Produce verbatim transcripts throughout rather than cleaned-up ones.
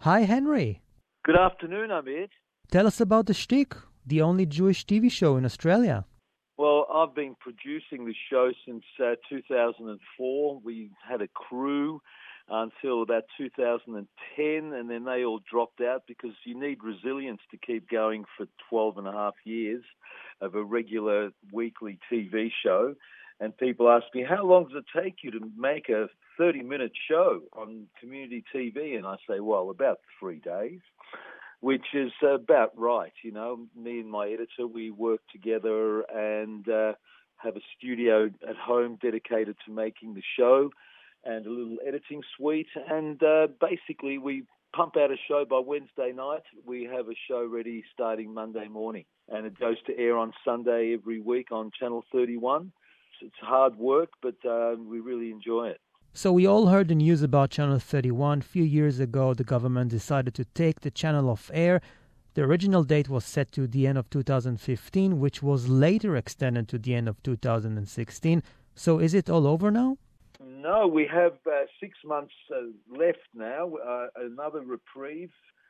Hi, Henry. Good afternoon, Amit. Tell us about the Shtick, the only Jewish T V show in Australia. Well, I've been producing the show since uh, two thousand four. We had a crew until about two thousand ten, and then they all dropped out because you need resilience to keep going for twelve and a half years of a regular weekly T V show. And people ask me, how long does it take you to make a thirty-minute show on community T V? And I say, well, about three days. Which is about right, you know. Me and my editor, we work together and uh, have a studio at home dedicated to making the show and a little editing suite. And uh, basically, we pump out a show by Wednesday night. We have a show ready starting Monday morning. And it goes to air on Sunday every week on Channel thirty-one. So it's hard work, but uh, we really enjoy it. So we all heard the news about Channel thirty-one. A few years ago, the government decided to take the channel off air. The original date was set to the end of two thousand fifteen, which was later extended to the end of two thousand sixteen. So is it all over now? No, we have uh, six months uh, left now, uh, another reprieve.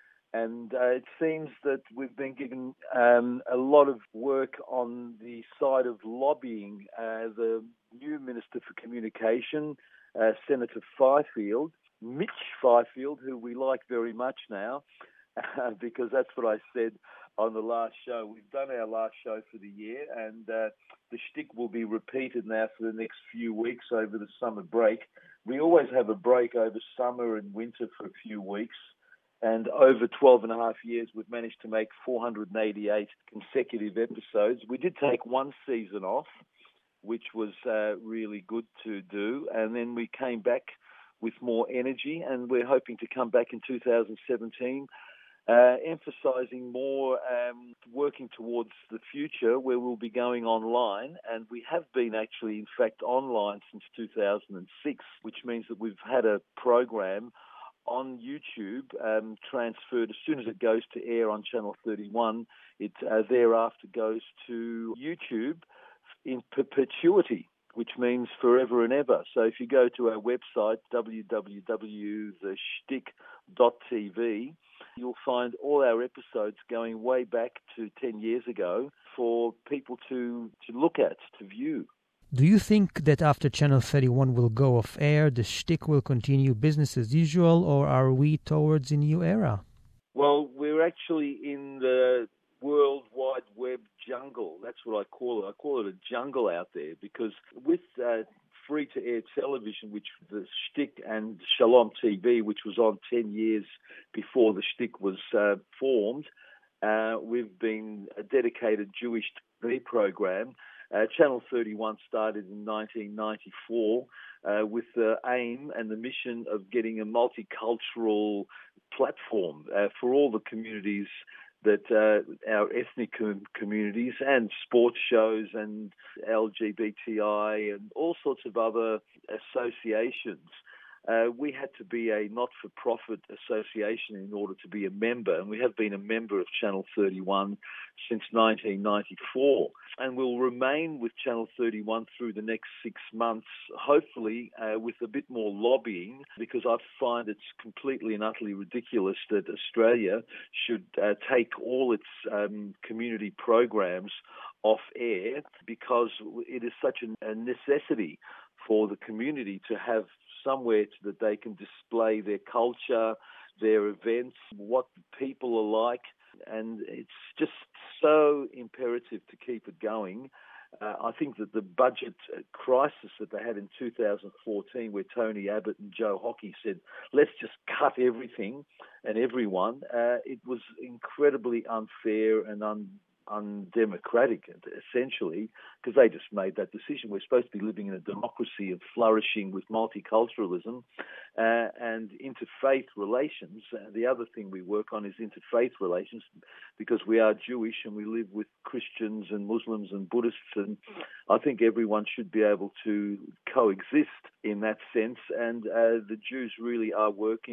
And uh, it seems that we've been given um, a lot of work on the side of lobbying uh, the new Minister for Communication, Uh, Senator Fifield, Mitch Fifield, who we like very much now, uh, because that's what I said on the last show. We've done our last show for the year, and uh, the shtick will be repeated now for the next few weeks over the summer break. We always have a break over summer and winter for a few weeks, and over twelve and a half years, we've managed to make four hundred eighty-eight consecutive episodes. We did take one season off, which was uh, really good to do. And then we came back with more energy, and we're hoping to come back in two thousand seventeen, uh, emphasising more um, working towards the future where we'll be going online. And we have been actually, in fact, online since two thousand six, which means that we've had a program on YouTube um, transferred as soon as it goes to air on Channel thirty-one. It uh, thereafter goes to YouTube in perpetuity, which means forever and ever. So if you go to our website, w w w dot the shtick dot t v, you'll find all our episodes going way back to ten years ago for people to, to look at, to view. Do you think that after Channel thirty-one will go off air, the Shtick will continue business as usual, or are we towards a new era? Well, we're actually in the World Wide Web jungle. That's what I call it. I call it a jungle out there because with uh, free-to-air television, which the Shtick and Shalom T V, which was on ten years before the Shtick was uh, formed, uh, we've been a dedicated Jewish T V program. Uh, Channel thirty-one started in nineteen ninety-four uh, with the aim and the mission of getting a multicultural platform uh, for all the communities that uh, our ethnic com- communities and sports shows and L G B T I and all sorts of other associations. Uh, we had to be a not-for-profit association in order to be a member, and we have been a member of Channel thirty-one since nineteen ninety-four. And we'll remain with Channel thirty-one through the next six months, hopefully uh, with a bit more lobbying, because I find it's completely and utterly ridiculous that Australia should uh, take all its um, community programs off air, because it is such a necessity for the community to have somewhere that they can display their culture, their events, what people are like. And it's just so imperative to keep it going. Uh, I think that the budget crisis that they had in two thousand fourteen, where Tony Abbott and Joe Hockey said, let's just cut everything and everyone, uh, it was incredibly unfair and un undemocratic, essentially, because they just made that decision. We're supposed to be living in a democracy of flourishing with multiculturalism uh, and interfaith relations. Uh, the other thing we work on is interfaith relations, because we are Jewish and we live with Christians and Muslims and Buddhists, and I think everyone should be able to coexist in that sense. And uh, the Jews really are working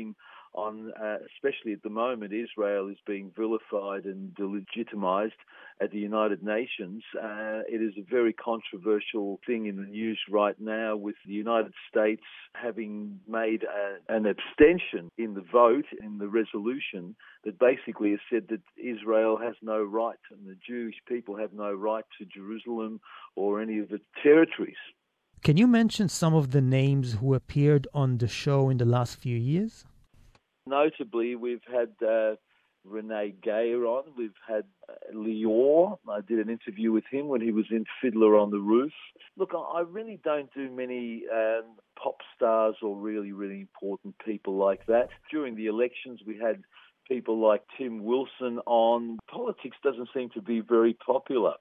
on, uh, especially at the moment, Israel is being vilified and delegitimized at the United Nations. Uh, it is a very controversial thing in the news right now, with the United States having made a, an abstention in the vote, in the resolution, that basically has said that Israel has no right and the Jewish people have no right to Jerusalem or any of its territories. Can you mention some of the names who appeared on the show in the last few years? Notably, we've had uh, Renee Geyer on. We've had uh, Lior. I did an interview with him when he was in Fiddler on the Roof. Look, I really don't do many um, pop stars or really, really important people like that. During the elections, we had people like Tim Wilson on. Politics doesn't seem to be very popular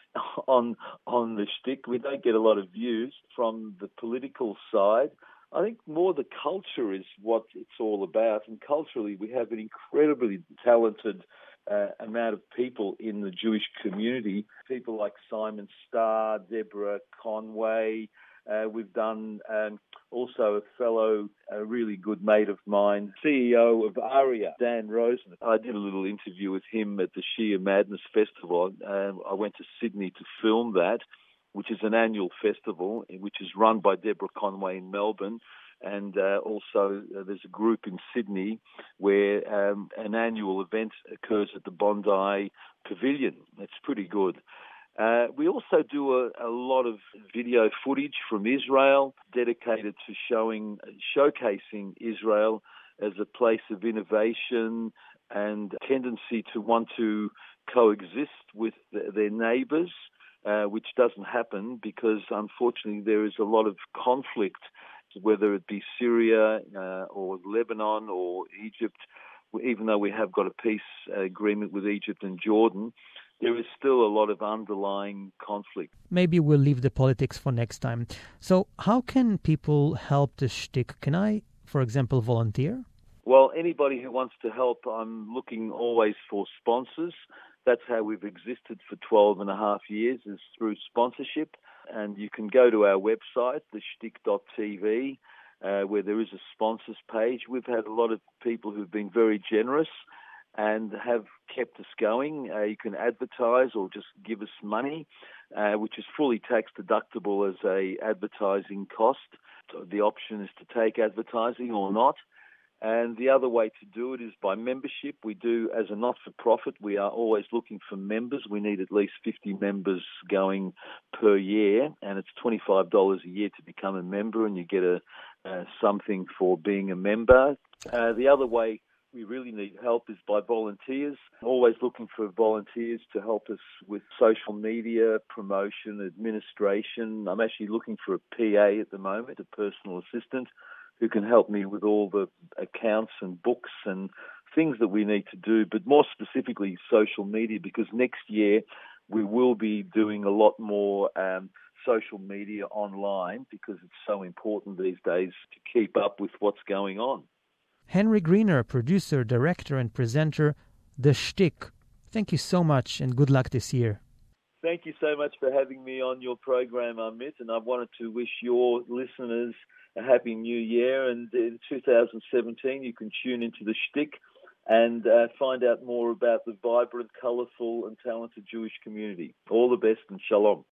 on on the shtick. We don't get a lot of views from the political side. I think more the culture is what it's all about. And culturally, we have an incredibly talented uh, amount of people in the Jewish community. People like Simon Starr, Deborah Conway. Uh, we've done um, also a fellow, a really good mate of mine, C E O of ARIA, Dan Rosen. I did a little interview with him at the Shia Madness Festival. Um, I went to Sydney to film that, which is an annual festival, which is run by Deborah Conway in Melbourne. And uh, also uh, there's a group in Sydney where um, an annual event occurs at the Bondi Pavilion. It's pretty good. Uh, we also do a, a lot of video footage from Israel dedicated to showing, showcasing Israel as a place of innovation and tendency to want to coexist with the, their neighbours, uh, which doesn't happen because, unfortunately, there is a lot of conflict, whether it be Syria uh, or Lebanon or Egypt. Even though we have got a peace agreement with Egypt and Jordan, there is still a lot of underlying conflict. Maybe we'll leave the politics for next time. So how can people help the shtick? Can I, for example, volunteer? Well, anybody who wants to help, I'm looking always for sponsors. That's how we've existed for twelve and a half years, is through sponsorship. And you can go to our website, the shtick dot t v, uh, where there is a sponsors page. We've had a lot of people who've been very generous and have kept us going. Uh, you can advertise or just give us money, uh, which is fully tax deductible as a advertising cost. So the option is to take advertising or not. And the other way to do it is by membership. We do, as a not-for-profit, we are always looking for members. We need at least fifty members going per year, and it's twenty-five dollars a year to become a member, and you get a uh, something for being a member. Uh, the other way we really need help is by volunteers. Always looking for volunteers to help us with social media, promotion, administration. I'm actually looking for a P A at the moment, a personal assistant, who can help me with all the accounts and books and things that we need to do, but more specifically social media, because next year we will be doing a lot more um, social media online because it's so important these days to keep up with what's going on. Henry Greener, producer, director, and presenter, The Shtick. Thank you so much and good luck this year. Thank you so much for having me on your program, Amit, and I wanted to wish your listeners a happy new year. And in two thousand seventeen, you can tune into The Shtick and uh, find out more about the vibrant, colourful and talented Jewish community. All the best and shalom.